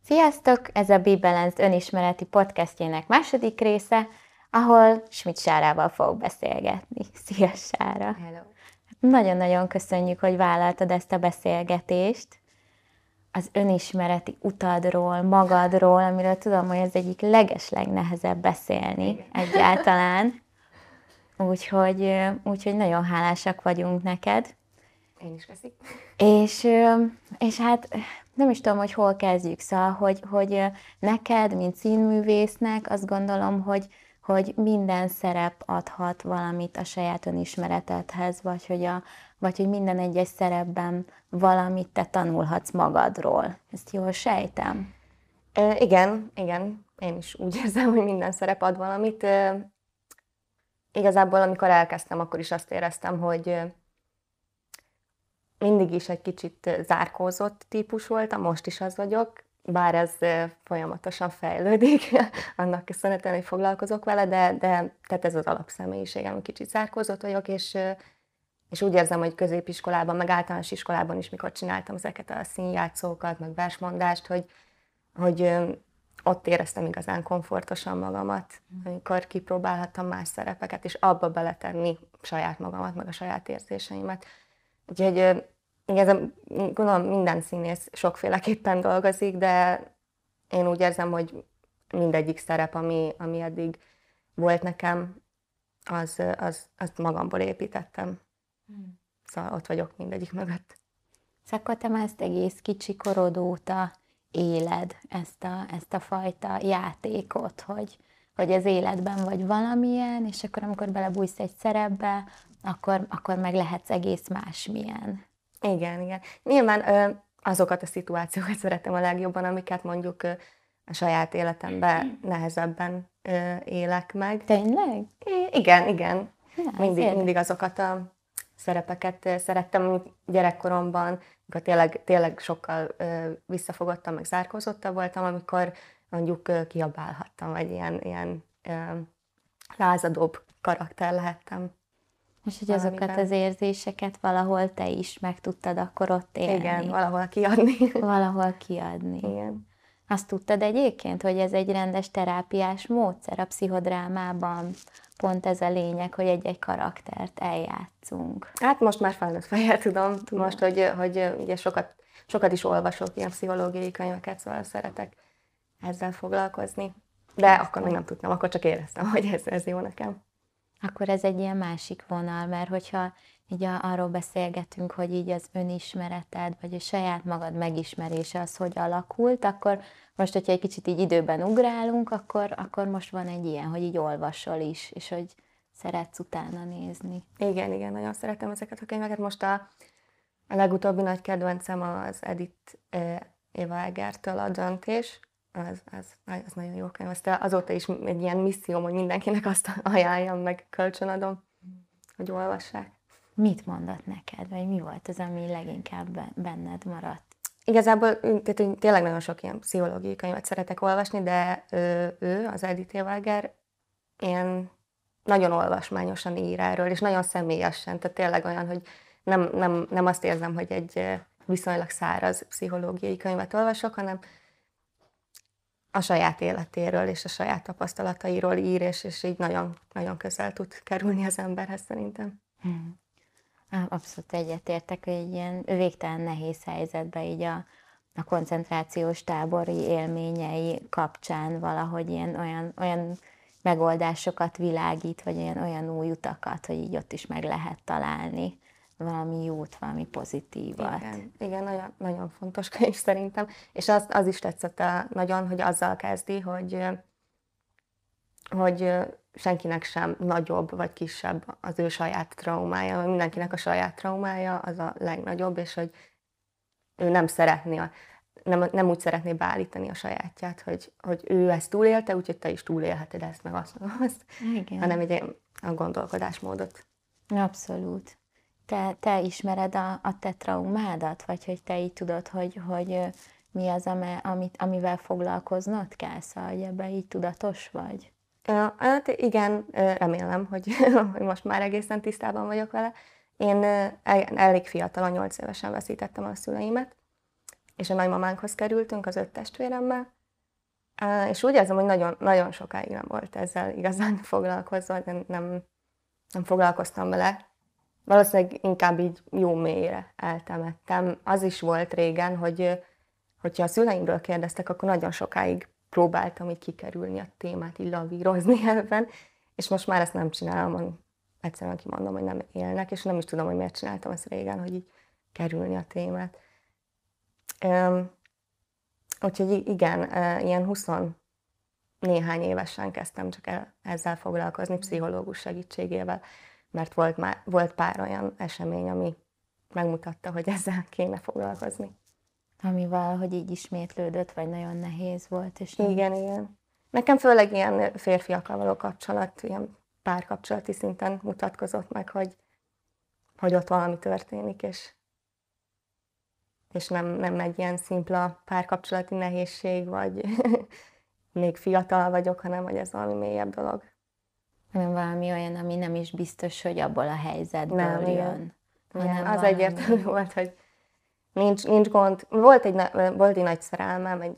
Sziasztok! Ez a Be Balanced önismereti podcastjének második része, ahol Schmidt Sárával fogok beszélgetni. Szia, Sára! Hello. Nagyon-nagyon köszönjük, hogy vállaltad ezt a beszélgetést. Az önismereti utadról, magadról, amiről tudom, hogy ez egyik legeslegnehezebb beszélni Igen. egyáltalán. Úgyhogy nagyon hálásak vagyunk neked. Én is köszi. És hát nem is tudom, hogy hol kezdjük, szóval, hogy neked, mint színművésznek azt gondolom, hogy minden szerep adhat valamit a saját önismeretedhez, vagy hogy minden egyes szerepben valamit te tanulhatsz magadról. Ezt jól sejtem? Igen. Én is úgy érzem, hogy minden szerep ad valamit. Igazából, amikor elkezdtem, akkor is azt éreztem, hogy mindig is egy kicsit zárkózott típus voltam, most is az vagyok, bár ez folyamatosan fejlődik, annak köszönhetően, hogy foglalkozok vele, de tehát ez az alapszemélyiségem, hogy kicsit zárkózott vagyok, és úgy érzem, hogy középiskolában, meg általános iskolában is, mikor csináltam ezeket a színjátszókat, meg versmondást, hogy ott éreztem igazán komfortosan magamat, amikor kipróbálhattam más szerepeket, és abba beletenni saját magamat, meg a saját érzéseimet. Úgyhogy igazán gondolom minden színész sokféleképpen dolgozik, de én úgy érzem, hogy mindegyik szerep, ami eddig volt nekem, azt magamból építettem. Szóval ott vagyok mindegyik mögött. Szóval akkor te már ezt egész kicsi korod óta éled, ezt a fajta játékot, hogy az életben vagy valamilyen, és akkor amikor belebújsz egy szerepbe, akkor meg lehetsz egész másmilyen. Igen. Nyilván azokat a szituációkat szeretem a legjobban, amiket mondjuk a saját életemben nehezebben élek meg. Tényleg? Igen. Ja, Mindig azokat a szerepeket szerettem gyerekkoromban, amikor tényleg sokkal visszafogottam, meg zárkózottabb voltam, amikor mondjuk kiabálhattam, vagy ilyen lázadóbb karakter lehettem. És hogy azokat az érzéseket valahol te is meg tudtad akkor ott élni. Igen, valahol kiadni. Valahol kiadni. Igen. Azt tudtad egyébként, hogy ez egy rendes terápiás módszer a pszichodrámában? Pont ez a lényeg, hogy egy-egy karaktert eljátszunk. Hát most már felnőtt fejjel tudom. Most, hogy ugye sokat is olvasok ilyen pszichológiai könyveket, szóval szeretek ezzel foglalkozni. De akkor még nem tudtam, akkor csak éreztem, hogy ez jó nekem. Akkor ez egy ilyen másik vonal, mert hogyha így arról beszélgetünk, hogy így az önismereted, vagy a saját magad megismerése az, hogy alakult, akkor most, hogyha egy kicsit így időben ugrálunk, akkor most van egy ilyen, hogy így olvasol is, és hogy szeretsz utána nézni. Igen, nagyon szeretem ezeket a könyveket. Most a legutóbbi nagy kedvencem az Edith Eva Egertől a Döntés. Az nagyon jó könyv. Azóta is egy ilyen misszióm, hogy mindenkinek azt ajánljam, meg kölcsönadom, hogy olvassák. Mit mondott neked, vagy mi volt az, ami leginkább benned maradt? Igazából tehát tényleg nagyon sok ilyen pszichológiai könyvet szeretek olvasni, de ő az Edith Eva Eger, ilyen nagyon olvasmányosan ír erről, és nagyon személyesen, tehát tényleg olyan, hogy nem azt érzem, hogy egy viszonylag száraz pszichológiai könyvet olvasok, hanem a saját életéről és a saját tapasztalatairól ír, és így nagyon, nagyon közel tud kerülni az emberhez szerintem. Abszolút egyetértek, hogy egy ilyen végtelen nehéz helyzetben így a koncentrációs tábori élményei kapcsán valahogy ilyen olyan megoldásokat világít, vagy olyan új utakat, hogy így ott is meg lehet találni valami jót, valami pozitívat. Igen, nagyon, nagyon fontos könyv szerintem. És az is tetszett nagyon, hogy azzal kezdi, hogy senkinek sem nagyobb vagy kisebb az ő saját traumája, mert mindenkinek a saját traumája az a legnagyobb, és hogy ő nem úgy szeretné beállítani a sajátját, hogy ő ezt túlélte, úgyhogy te is túlélheted ezt, meg azt, hanem egy a gondolkodásmódot. Abszolút. Te ismered a te traumádat, vagy hogy te így tudod, hogy mi az, amivel foglalkoznod kell, szóval, hogy ebben így tudatos vagy? Hát igen, remélem, hogy most már egészen tisztában vagyok vele. Én elég fiatalon, 8 évesen veszítettem a szüleimet, és a nagymamánkhoz kerültünk az 5 testvéremmel, és úgy érzem, hogy nagyon, nagyon sokáig nem volt ezzel igazán foglalkozva, de nem foglalkoztam vele. Valószínűleg inkább így jó mélyre eltemettem. Az is volt régen, hogyha a szüleimről kérdeztek, akkor nagyon sokáig próbáltam így kikerülni a témát, így lavírozni ebben, és most már ezt nem csinálom, egyszerűen kimondom, hogy nem élnek, és nem is tudom, hogy miért csináltam ezt régen, hogy így kerülni a témát. Úgyhogy igen, ilyen 20 néhány évesen kezdtem csak ezzel foglalkozni, pszichológus segítségével, mert volt pár olyan esemény, ami megmutatta, hogy ezzel kéne foglalkozni. Ami valahogy így ismétlődött, vagy nagyon nehéz volt. És Igen. Nekem főleg ilyen férfiakkal való kapcsolat, ilyen párkapcsolati szinten mutatkozott meg, hogy ott valami történik, és nem egy ilyen szimpla párkapcsolati nehézség, vagy még fiatal vagyok, hanem hogy ez valami mélyebb dolog. Hanem valami olyan, ami nem is biztos, hogy abból a helyzetből jön. Igen, az egyértelmű volt, hogy nincs gond. Volt egy nagy szerelmem,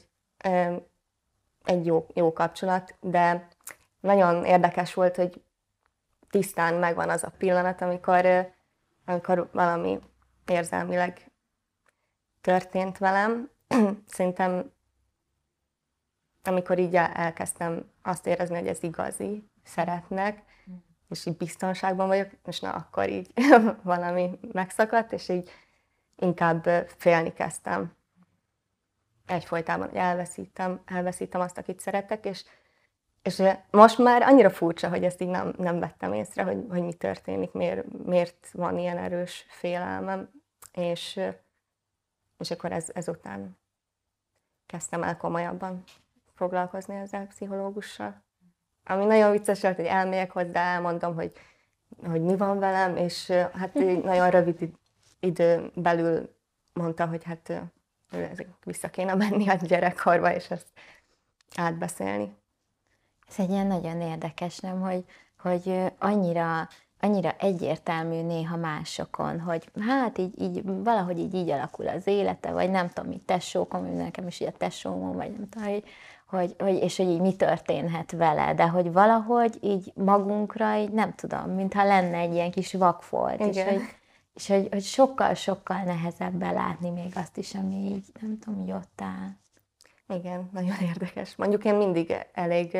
egy jó kapcsolat, de nagyon érdekes volt, hogy tisztán megvan az a pillanat, amikor valami érzelmileg történt velem. Szerintem, amikor így elkezdtem azt érezni, hogy ez igazi, szeretnek, és így biztonságban vagyok, és na akkor így valami megszakadt, és így inkább félni kezdtem. Egyfolytában, hogy elveszítem azt, akit szeretek, és most már annyira furcsa, hogy ezt így nem vettem észre, hogy mi történik, miért van ilyen erős félelmem, és akkor ezután kezdtem el komolyabban foglalkozni ezzel pszichológussal. Ami nagyon vicces volt, hogy elmegyek hozzá, elmondom, hogy mi van velem, és hát nagyon rövid idő belül mondta, hogy hát vissza kéne menni a gyerekkorba, és ezt átbeszélni. Ez egy ilyen nagyon érdekes, nem, hogy annyira egyértelmű néha másokon, hogy hát így valahogy így alakul az élete, vagy nem tudom, mi tesókom, nekem is ilyen tesóm, vagy nem tudom, és hogy így mi történhet vele, de hogy valahogy így magunkra, így nem tudom, mintha lenne egy ilyen kis vakfolt, és hogy sokkal-sokkal nehezebb belátni még azt is, ami így, nem tudom, hogy ott áll. Igen, nagyon érdekes. Mondjuk én mindig elég,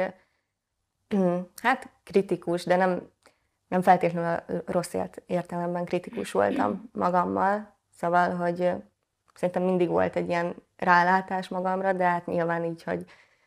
hát kritikus, de nem feltétlenül rossz értelemben kritikus voltam magammal, szóval, hogy szerintem mindig volt egy ilyen rálátás magamra, de hát nyilván így, hogy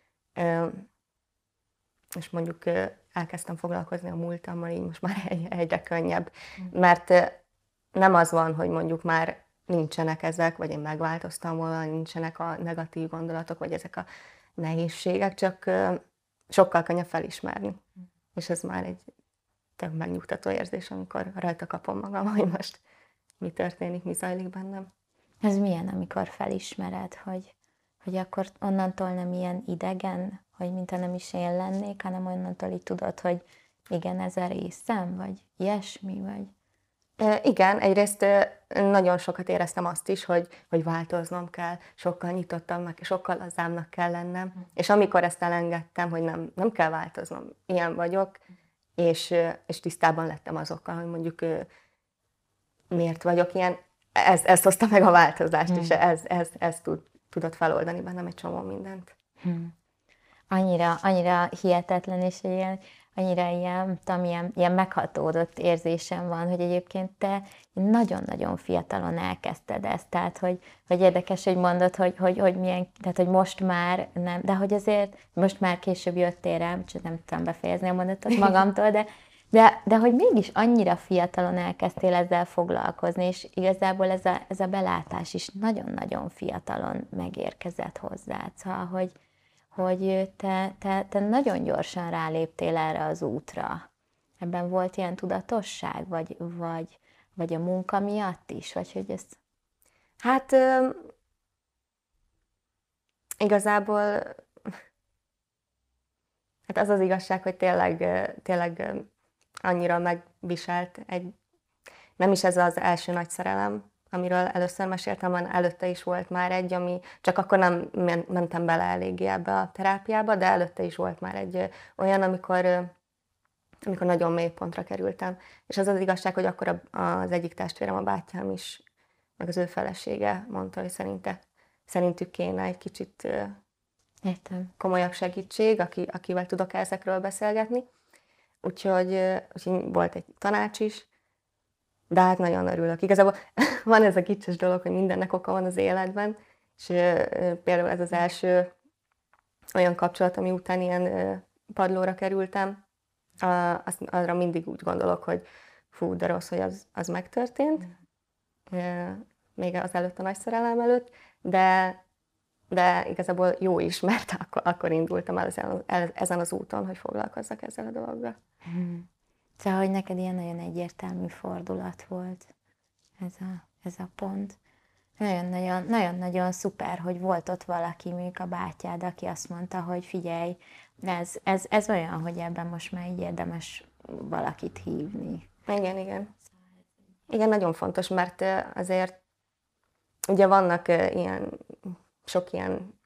és mondjuk elkezdtem foglalkozni a múltammal, így most már egyre könnyebb, mert nem az van, hogy mondjuk már nincsenek ezek, vagy én megváltoztam volna, nincsenek a negatív gondolatok, vagy ezek a nehézségek, csak sokkal könnyebb felismerni. És ez már egy tök megnyugtató érzés, amikor rajta kapom magam, hogy most mi történik, mi zajlik bennem. Ez milyen, amikor felismered, hogy akkor onnantól nem ilyen idegen, hogy mintha nem is én lennék, hanem onnantól így tudod, hogy igen, ez a részem, vagy ilyesmi, vagy... Igen, egyrészt nagyon sokat éreztem azt is, hogy változnom kell, sokkal nyitottabbnak, sokkal lazábbnak kell lennem, és amikor ezt elengedtem, hogy nem kell változnom, ilyen vagyok, és tisztában lettem azokkal, hogy mondjuk miért vagyok ilyen, ez hozta meg a változást, és ez tudott feloldani bennem egy csomó mindent. Annyira hihetetlen, és annyira ilyen meghatódott érzésem van, hogy egyébként te nagyon-nagyon fiatalon elkezdted ezt, tehát hogy érdekes, hogy mondod, hogy milyen, tehát hogy most már nem, de hogy azért most már később jöttél rám, csak nem tudom befejezni a mondatot magamtól, de hogy mégis annyira fiatalon elkezdtél ezzel foglalkozni, és igazából ez a belátás is nagyon-nagyon fiatalon megérkezett hozzád, szóval, hogy te nagyon gyorsan ráléptél erre az útra. Ebben volt ilyen tudatosság, vagy a munka miatt is? Vagy hogy ez... Hát igazából hát az az igazság, hogy tényleg annyira megviselt nem is ez az első nagy szerelem, amiről először meséltem, van előtte is volt már egy, ami csak akkor nem mentem bele eléggé ebbe a terápiába, de előtte is volt már egy olyan, amikor nagyon mély pontra kerültem. És az az igazság, hogy akkor az egyik testvérem, a bátyám is, meg az ő felesége mondta, hogy szerintük kéne egy kicsit Értem. komolyabb segítség, akivel tudok ezekről beszélgetni. Úgyhogy volt egy tanács is, de hát nagyon örülök. Igazából van ez a kicses dolog, hogy mindennek oka van az életben, és például ez az első olyan kapcsolat, ami után ilyen padlóra kerültem, arra mindig úgy gondolok, hogy fú, de rossz, hogy az megtörtént, még az előtt a nagy szerelem előtt, de igazából jó is, mert akkor indultam el ezen az úton, hogy foglalkozzak ezzel a dologgal. Szóval, hogy neked ilyen nagyon egyértelmű fordulat volt ez a pont. Nagyon-nagyon szuper, hogy volt ott valaki, mondjuk a bátyád, aki azt mondta, hogy figyelj, ez olyan, hogy ebben most már így érdemes valakit hívni. Igen. Igen, nagyon fontos, mert azért ugye vannak sok ilyen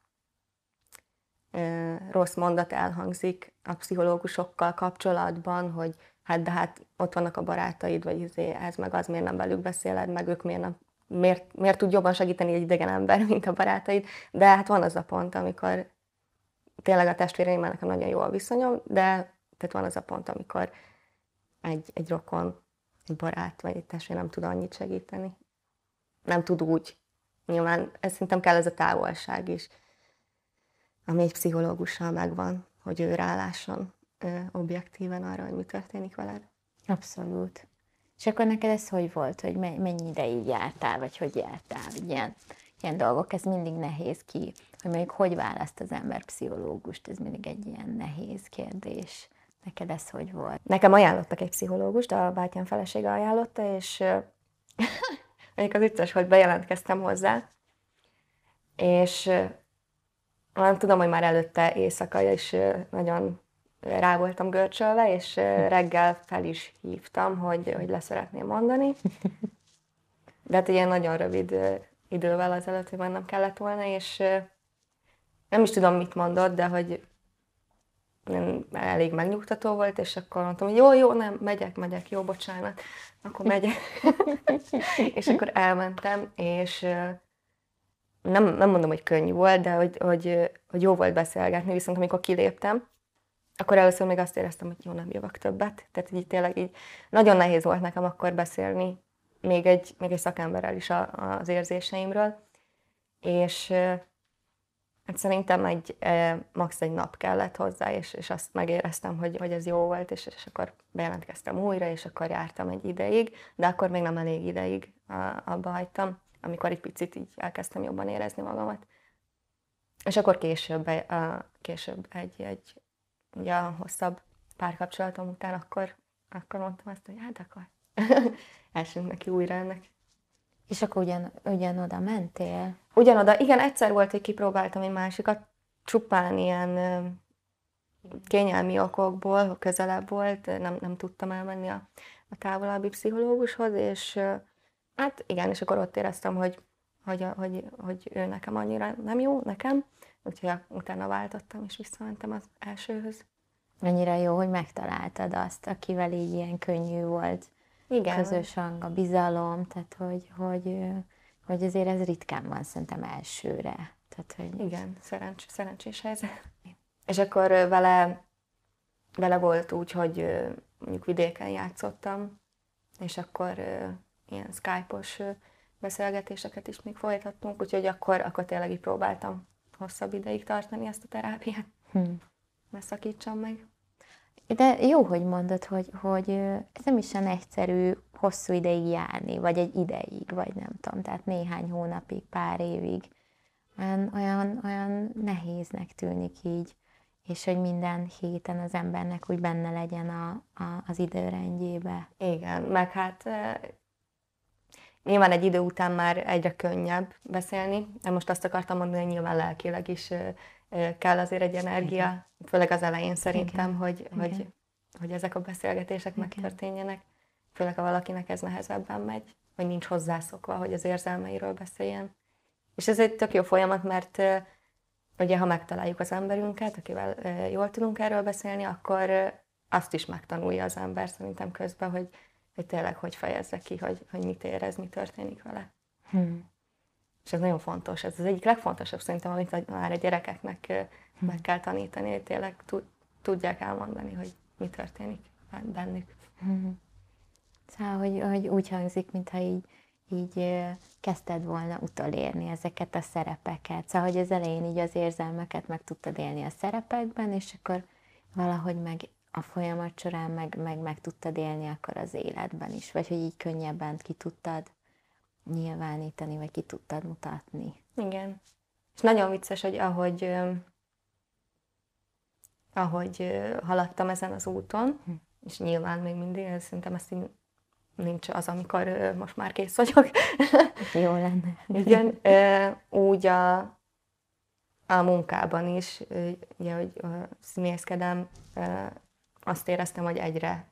rossz mondat elhangzik a pszichológusokkal kapcsolatban, hogy hát ott vannak a barátaid, vagy ez meg az, miért nem velük beszéled, meg ők miért tud jobban segíteni egy idegen ember, mint a barátaid. De hát van az a pont, amikor tényleg a testvéreimmel nekem nagyon jó a viszonyom, de tehát van az a pont, amikor egy rokon, egy barát vagy egy testvér nem tud annyit segíteni. Nem tud úgy. Nyilván szerintem kell ez a távolság is, ami egy pszichológussal megvan, hogy ő rálásson objektíven arra, hogy mi történik veled. Abszolút. És akkor neked ez hogy volt, hogy mennyi ideig jártál, vagy hogy jártál? Ilyen dolgok, ez mindig nehéz ki, hogy mondjuk hogy választ az ember pszichológust, ez mindig egy ilyen nehéz kérdés. Neked ez hogy volt? Nekem ajánlottak egy pszichológust, a bátyám felesége ajánlotta, és mondjuk az vicces, hogy bejelentkeztem hozzá, és tudom, hogy már előtte éjszaka is nagyon rá voltam görcsölve, és reggel fel is hívtam, hogy leszeretném mondani. De hát ilyen nagyon rövid idővel azelőtt, hogy mennem kellett volna, és nem is tudom, mit mondott, de hogy elég megnyugtató volt, és akkor mondtam, hogy jó, nem, megyek, jó, bocsánat, akkor megyek. És akkor elmentem, és nem mondom, hogy könnyű volt, de hogy jó volt beszélgetni, viszont amikor kiléptem, akkor először még azt éreztem, hogy jó, nem jövök többet. Tehát így tényleg így nagyon nehéz volt nekem akkor beszélni, még egy szakemberrel is az érzéseimről. És hát szerintem max. Egy nap kellett hozzá, és azt megéreztem, hogy ez jó volt, és akkor bejelentkeztem újra, és akkor jártam egy ideig, de akkor még nem elég ideig abba hagytam, amikor egy picit így elkezdtem jobban érezni magamat. És akkor később egy ugye a hosszabb párkapcsolatom után akkor mondtam azt, hogy hát akkor elsünk neki újra ennek. És akkor ugyanoda mentél? Ugyanoda, igen, egyszer volt, hogy kipróbáltam egy másikat, csupán ilyen kényelmi okokból, közelebb volt, nem tudtam elmenni a távolabbi pszichológushoz, és hát igen, és akkor ott éreztem, hogy ő nekem annyira nem jó, nekem, úgyhogy utána váltottam, és visszamentem az elsőhöz. Annyira jó, hogy megtaláltad azt, akivel így ilyen könnyű volt. Igen. Közös hang, a bizalom, tehát hogy azért ez ritkán van szerintem elsőre. Tehát, hogy... Igen, szerencsés helyzet. És akkor vele volt úgy, hogy mondjuk vidéken játszottam, és akkor ilyen Skype-os beszélgetéseket is még folytattunk, úgyhogy akkor tényleg így próbáltam hosszabb ideig tartani ezt a terápiát. Ne szakítsam meg. De jó, hogy mondod, hogy ez nem is olyan egyszerű hosszú ideig járni, vagy egy ideig, vagy nem tudom, tehát néhány hónapig, pár évig. Olyan nehéznek tűnik így, és hogy minden héten az embernek úgy benne legyen az időrendjébe. Igen, meg hát nyilván egy idő után már egyre könnyebb beszélni. Most azt akartam mondani, hogy nyilván lelkileg is kell azért egy energia, igen. Főleg az elején szerintem, hogy ezek a beszélgetések igen. megtörténjenek. Főleg, ha valakinek ez nehezebben megy. vagy nincs hozzászokva, hogy az érzelmeiről beszéljen. És ez egy tök jó folyamat, mert ugye, ha megtaláljuk az emberünket, akivel jól tudunk erről beszélni, akkor azt is megtanulja az ember szerintem közben, hogy tényleg hogy fejezze ki, hogy mit érez, mi történik vele. És ez nagyon fontos. Ez az egyik legfontosabb szerintem, amit már a gyerekeknek meg kell tanítani, hogy tényleg tudják elmondani, hogy mi történik bennük. Szóval, hogy úgy hangzik, mintha így kezdted volna utolérni ezeket a szerepeket. Szóval, hogy az elején így az érzelmeket meg tudtad élni a szerepekben, és akkor valahogy meg a folyamat során meg tudtad élni akkor az életben is. Vagy hogy így könnyebben ki tudtad nyilvánítani, vagy ki tudtad mutatni. Igen. És nagyon vicces, hogy ahogy haladtam ezen az úton, és nyilván még mindig, szerintem ezt így nincs az, amikor most már kész vagyok. Jó lenne. Igen, úgy a munkában is, ugye, hogy színészkedem, azt éreztem, hogy egyre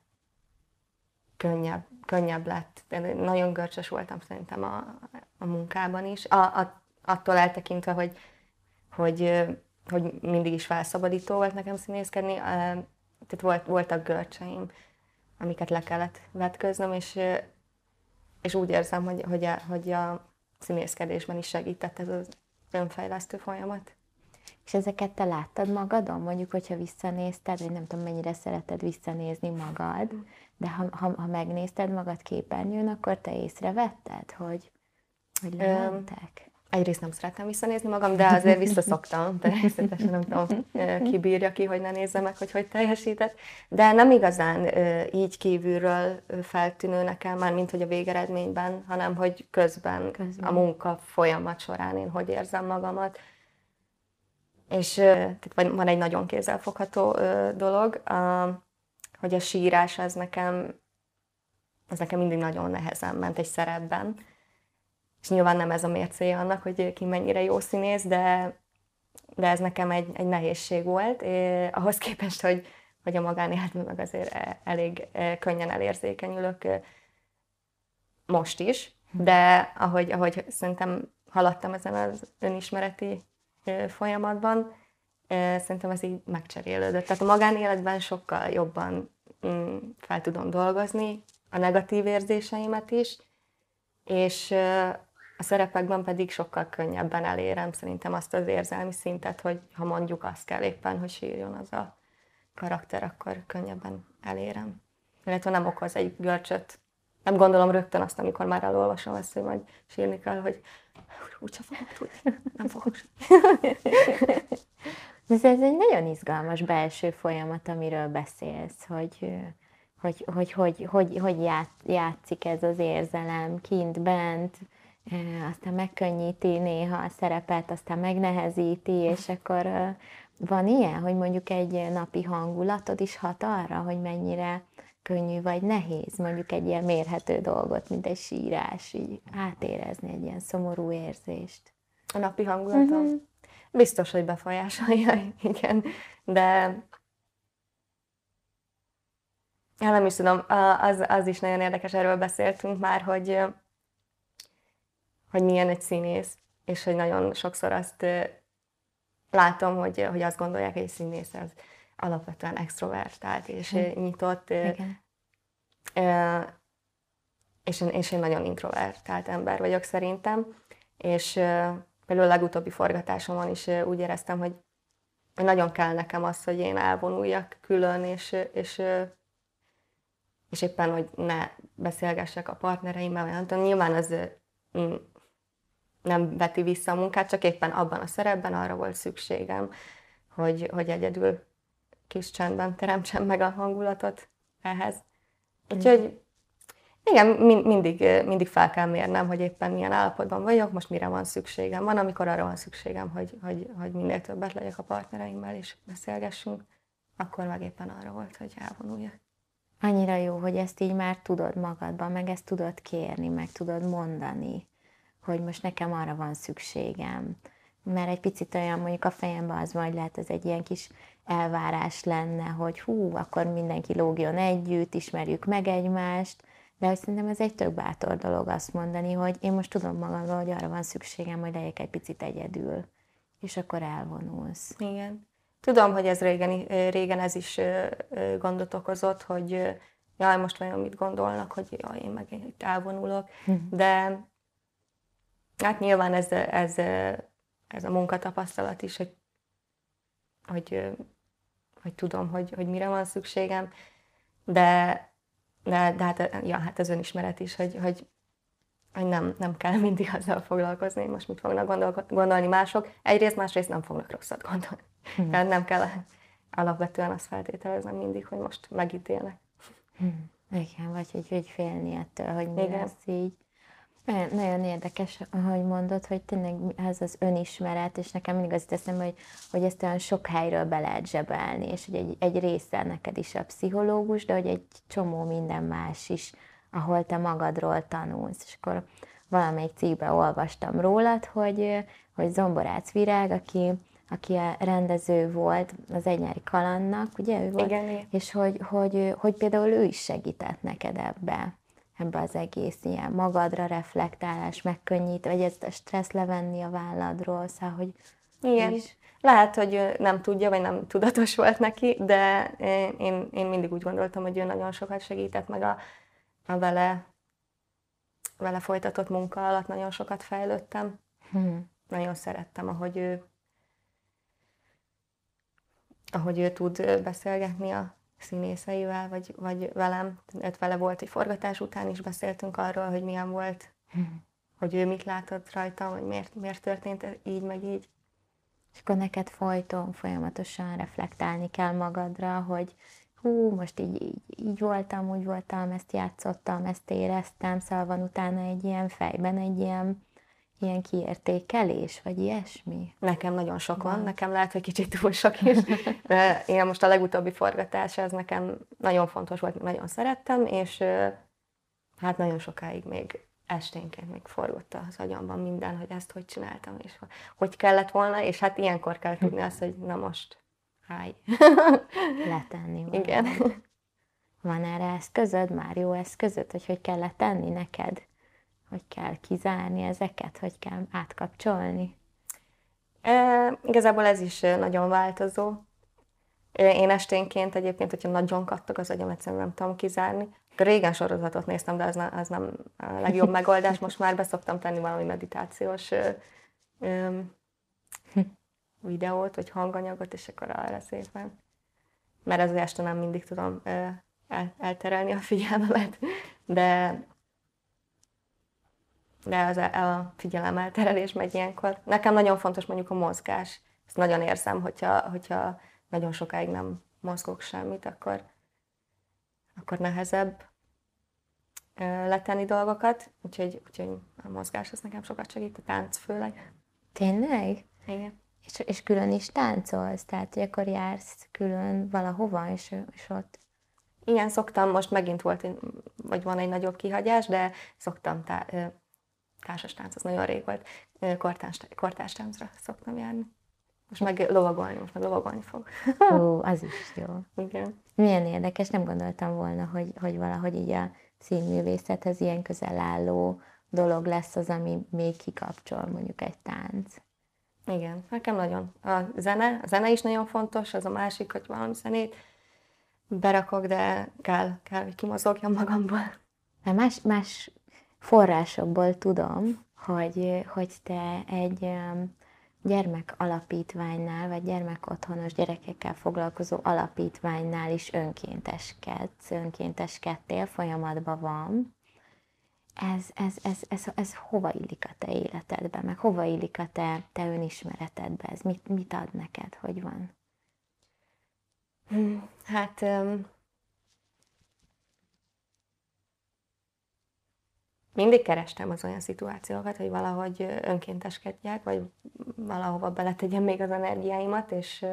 könnyebb lett. Nagyon görcsös voltam szerintem a munkában is. Attól eltekintve, hogy mindig is felszabadító volt nekem színészkedni, tehát voltak görcseim, amiket le kellett vetköznöm, és úgy érzem, hogy a színészkedésben is segített ez az önfejlesztő folyamat. És ezeket te láttad magadon? Mondjuk, hogyha visszanézted, vagy nem tudom, mennyire szereted visszanézni magad, de ha megnézted magad képernyőn, akkor te észrevetted, hogy lementek? Egyrészt nem szeretem visszanézni magam, de azért visszaszoktam, természetesen nem tudom, ki bírja ki, hogy ne nézze meg, hogy teljesített. De nem igazán így kívülről feltűnő nekem, már mint hogy a végeredményben, hanem hogy közben. A munka folyamat során én hogy érzem magamat. És van egy nagyon kézzelfogható dolog, hogy a sírás az nekem mindig nagyon nehezen ment egy szerepben. És nyilván nem ez a mércéje annak, hogy ki mennyire jó színész, de ez nekem egy nehézség volt. Ahhoz képest, hogy a magánéletben meg azért elég könnyen elérzékenyülök most is. De ahogy szerintem haladtam ezen az önismereti folyamatban, szerintem ez így megcserélődött. Tehát a magánéletben sokkal jobban fel tudom dolgozni a negatív érzéseimet is, és a szerepekben pedig sokkal könnyebben elérem szerintem azt az érzelmi szintet, hogy ha mondjuk azt kell éppen, hogy sírjon az a karakter, akkor könnyebben elérem. Illetve nem okoz egy görcsöt. Nem gondolom rögtön azt, amikor már elolvasom ezt, hogy majd sírni kell, hogy úgyse fogok tudni, nem fogok sírni. Ez egy nagyon izgalmas belső folyamat, amiről beszélsz, hogy játszik ez az érzelem kint, bent, aztán megkönnyíti néha a szerepet, aztán megnehezíti, és akkor van ilyen, hogy mondjuk egy napi hangulatod is hat arra, hogy mennyire könnyű vagy nehéz, mondjuk egy ilyen mérhető dolgot, mint egy sírás, így átérezni egy ilyen szomorú érzést. A napi hangulatom? Biztos, hogy befolyásolja, igen, de nem is tudom, az is nagyon érdekes, erről beszéltünk már, hogy milyen egy színész, és hogy nagyon sokszor azt látom, hogy azt gondolják, hogy egy színész az alapvetően extrovertált és nyitott, és én nagyon introvertált ember vagyok szerintem, és például a legutóbbi forgatásomon is úgy éreztem, hogy nagyon kell nekem az, hogy én elvonuljak külön, és éppen, hogy ne beszélgessek a partnereimmel, vagy nem tudom, nyilván az nem veti vissza a munkát, csak éppen abban a szerepben arra volt szükségem, hogy egyedül kis csendben teremtsem meg a hangulatot ehhez. Úgyhogy igen, mindig fel kell mérnem, hogy éppen milyen állapotban vagyok, most mire van szükségem. Van, amikor arra van szükségem, hogy minél többet legyek a partnereimmel, és beszélgessünk, akkor meg éppen arra volt, hogy elvonuljak. Annyira jó, hogy ezt így már tudod magadban, meg ezt tudod kérni, meg tudod mondani, hogy most nekem arra van szükségem. Mert egy picit olyan, mondjuk a fejemben az van, hogy lehet ez egy ilyen kis elvárás lenne, hogy akkor mindenki lógjon együtt, ismerjük meg egymást, De hogy szerintem ez egy tök bátor dolog azt mondani, hogy én most tudom magamról, hogy arra van szükségem, hogy legyek egy picit egyedül, és akkor elvonulsz. Igen. Tudom, hogy ez régen ez is gondot okozott, hogy jaj, most vajon mit gondolnak, hogy jaj, én meg itt elvonulok, de hát nyilván ez a munkatapasztalat is, hogy tudom, hogy mire van szükségem, de hát az önismeret is, hogy nem kell mindig azzal foglalkozni, hogy most mit fognak gondolni mások. Egyrészt, másrészt nem fognak rosszat gondolni. Tehát nem kell alapvetően azt feltételeznem mindig, hogy most megítélnek. Igen, vagy hogy félni ettől, hogy mi lesz így. Nagyon érdekes, ahogy mondod, hogy tényleg ez az önismeret, és nekem mindig az eszembe, hogy ezt olyan sok helyről be lehet zsebelni, és hogy egy része neked is a pszichológus, de hogy egy csomó minden más is, ahol te magadról tanulsz. És akkor valamelyik cikkben olvastam rólad, hogy Zomborác Virág, aki a rendező volt az Egy nyári kalandnak, ugye ő volt? Igen. És hogy például ő is segített neked ebbe az egész ilyen magadra reflektálás, megkönnyít, vagy ezt a stressz levenni a válladról, szóval, hogy igen. is. Lehet, hogy nem tudja, vagy nem tudatos volt neki, de én mindig úgy gondoltam, hogy ő nagyon sokat segített, meg a vele folytatott munka alatt nagyon sokat fejlődtem. Nagyon szerettem, ahogy ő tud beszélgetni a színészeivel, vagy velem. Vele volt egy forgatás után is beszéltünk arról, hogy milyen volt, hogy ő mit látott rajtam, hogy miért történt így, meg így. És akkor neked folyamatosan reflektálni kell magadra, hogy most így voltam, úgy voltam, ezt játszottam, ezt éreztem, szóval van utána egy ilyen fejben egy ilyen kiértékelés, vagy ilyesmi? Nekem nagyon sok van, nekem lehet, hogy kicsit túl sok is. Én most a legutóbbi forgatás, ez nekem nagyon fontos volt, nagyon szerettem, és hát nagyon sokáig még esténként még forgott az agyamban minden, hogy ezt hogy csináltam, és hogy kellett volna, és hát ilyenkor kell tudni azt, hogy na most, háj. Letenni valamit. Igen. Van erre eszközöd, már jó eszközöd, hogy kell letenni neked? Hogy kell kizárni ezeket, hogy kell átkapcsolni? Igazából ez is nagyon változó. Én esténként egyébként, hogyha nagyon kattog az agyam, egyszerűen nem tudom kizárni. Régen sorozatot néztem, de az nem a legjobb megoldás. Most már beszoktam tenni valami meditációs videót, vagy hanganyagot, és akkor arra szépen. Mert az este nem mindig tudom elterelni a figyelmemet, de az a figyelemelterelés megy ilyenkor. Nekem nagyon fontos mondjuk a mozgás. Ezt nagyon érzem, hogyha nagyon sokáig nem mozgok semmit, akkor nehezebb letenni dolgokat. Úgyhogy a mozgás az nekem sokat segít, a tánc főleg. Tényleg? Igen. És külön is táncolsz? Tehát, hogy akkor jársz külön valahova, és ott? Igen, szoktam, most megint vagy van egy nagyobb kihagyás, de szoktam társas tánc, az nagyon rég volt. Kortárs táncra szoktam járni. Most meg lovagolni fog. Az is jó. Igen. Milyen érdekes, nem gondoltam volna, hogy valahogy így a színművészethez ilyen közel álló dolog lesz az, ami még kikapcsol mondjuk egy tánc. Igen, nekem nagyon. A zene is nagyon fontos, az a másik, hogy valami zenét berakok, de kell, hogy kimozogjam magamból. Más forrásokból tudom, hogy te egy gyermekalapítványnál, vagy gyermekotthonos gyerekekkel foglalkozó alapítványnál is önkénteskedtél, folyamatban van. Ez hova illik a te életedbe, meg hova illik a te önismeretedbe? Ez mit ad neked, hogy van? Hát mindig kerestem az olyan szituációkat, hogy valahogy önkénteskedjek, vagy valahova beletegyem még az energiáimat, és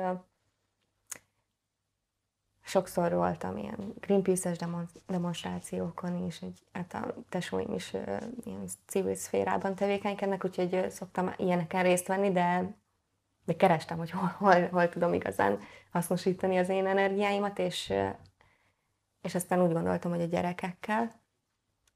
sokszor voltam ilyen Greenpeace-es demonstrációkon is, hát a tesóim is ilyen civil szférában tevékenykednek, úgyhogy szoktam ilyeneken részt venni, de kerestem, hogy hol tudom igazán hasznosítani az én energiáimat, és aztán úgy gondoltam, hogy a gyerekekkel.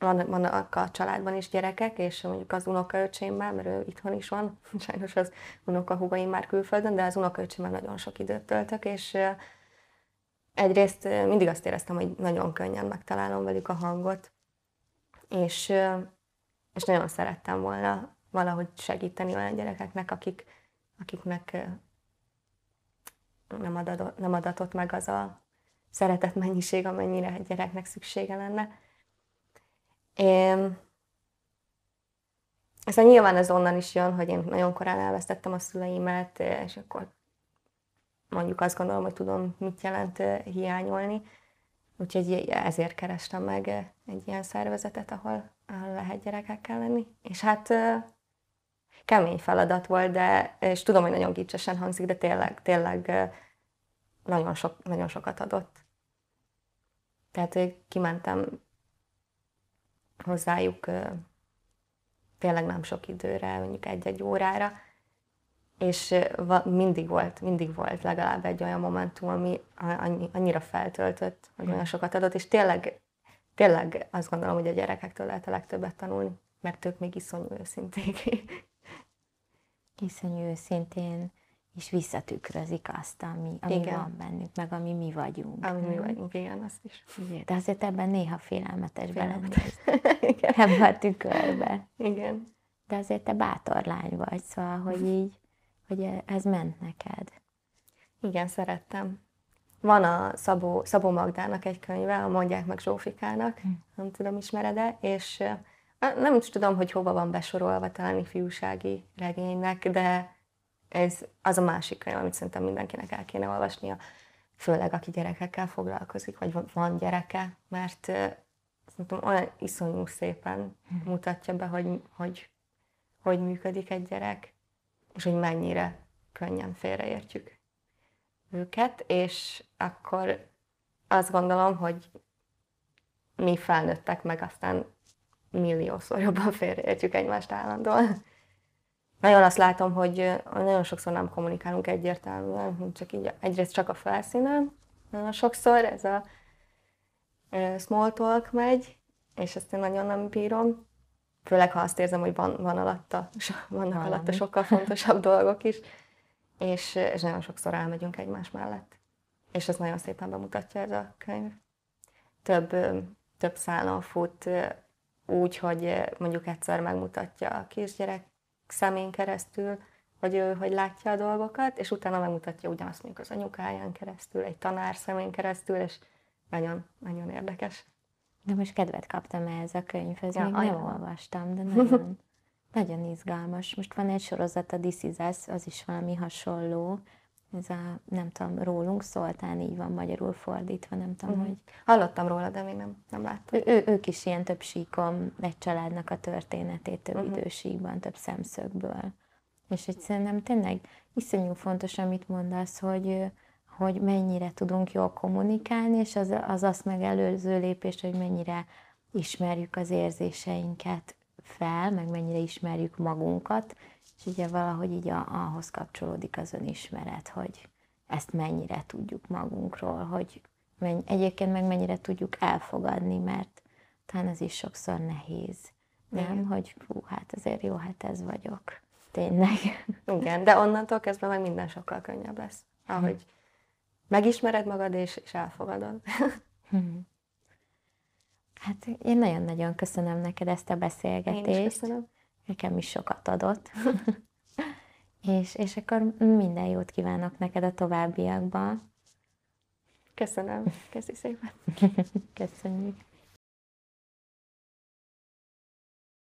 vannak a családban is gyerekek, és mondjuk az unokaöcsémmel, mert ő itthon is van, sajnos az unokahúgaim már külföldön, de az unokaöcsémmel nagyon sok időt töltök, és egyrészt mindig azt éreztem, hogy nagyon könnyen megtalálom velük a hangot, és nagyon szerettem volna valahogy segíteni olyan gyerekeknek, akiknek nem adatott meg az a szeretet mennyiség, amennyire egy gyereknek szüksége lenne. Aztán nyilván ez onnan is jön, hogy én nagyon korán elvesztettem a szüleimet, és akkor mondjuk azt gondolom, hogy tudom, mit jelent hiányolni. Úgyhogy ezért kerestem meg egy ilyen szervezetet, ahol lehet gyerekekkel lenni. És hát kemény feladat volt, és tudom, hogy nagyon gicsesen hangzik, de tényleg nagyon sokat adott. Tehát kimentem hozzájuk tényleg nem sok időre, mondjuk egy-egy órára, és mindig volt legalább egy olyan momentum, ami annyira feltöltött, hogy olyan sokat adott, és tényleg azt gondolom, hogy a gyerekektől lehet a legtöbbet tanulni, mert ők még iszonyú őszinték. Iszonyú őszintén, és visszatükrözik azt, ami van bennük, meg ami mi vagyunk. Ami mi vagyunk, igen, azt is. De azért ebben néha félelmetes belenéz. Ebben a tükörbe. Igen. De azért te bátor lány vagy, szóval, hogy ez ment neked. Igen, szerettem. Van a Szabó Magdának egy könyve, a Mondják meg Zsófikának, nem tudom, ismered-e, és nem is tudom, hogy hova van besorolva, talán ifjúsági regénynek, de ez az a másik könyv, amit szerintem mindenkinek el kéne olvasnia, főleg aki gyerekekkel foglalkozik, vagy van gyereke, mert szerintem olyan iszonyú szépen mutatja be, hogy működik egy gyerek, és hogy mennyire könnyen félreértjük őket, és akkor azt gondolom, hogy mi felnőttek meg, aztán milliószor jobban félreértjük egymást állandóan. Nagyon azt látom, hogy nagyon sokszor nem kommunikálunk egyértelműen, csak így egyrészt csak a felszínen. Nagyon sokszor ez a small talk megy, és ezt én nagyon nem bírom. Főleg, ha azt érzem, hogy vannak alatta sokkal fontosabb dolgok is. És nagyon sokszor elmegyünk egymás mellett. És ez nagyon szépen bemutatja ez a könyv. Több szálon fut úgy, hogy mondjuk egyszer megmutatja a kisgyerek szemén keresztül, hogy ő hogy látja a dolgokat, és utána megmutatja ugyanazt mondjuk az anyukáján keresztül, egy tanár szemén keresztül, és nagyon, nagyon érdekes. De most kedvet kaptam ehhez a könyvhöz, még nem olvastam, de nagyon, nagyon izgalmas. Most van egy sorozat, a This Is Us, az is valami hasonló. Ez nem tudom, rólunk szóltán, így van magyarul fordítva, nem tudom, hogy... Hallottam róla, de még nem láttam. Ők is ilyen több síkon, egy családnak a történetét, több idősíkban, több szemszögből. És hogy szerintem tényleg iszonyú fontos, amit mondasz, hogy mennyire tudunk jól kommunikálni, és az azt megelőző lépés, hogy mennyire ismerjük az érzéseinket fel, meg mennyire ismerjük magunkat, és ugye valahogy így ahhoz kapcsolódik az önismeret, hogy ezt mennyire tudjuk magunkról, hogy egyébként meg mennyire tudjuk elfogadni, mert talán ez is sokszor nehéz, nem? Igen. Hogy hát azért jó, hát ez vagyok. Tényleg. Igen, de onnantól kezdve meg minden sokkal könnyebb lesz. Ahogy megismered magad és elfogadod. Hát én nagyon-nagyon köszönöm neked ezt a beszélgetést. Én is köszönöm. Nekem is sokat adott. és akkor minden jót kívánok neked a továbbiakban. Köszönöm. Köszi szépen. Köszönjük.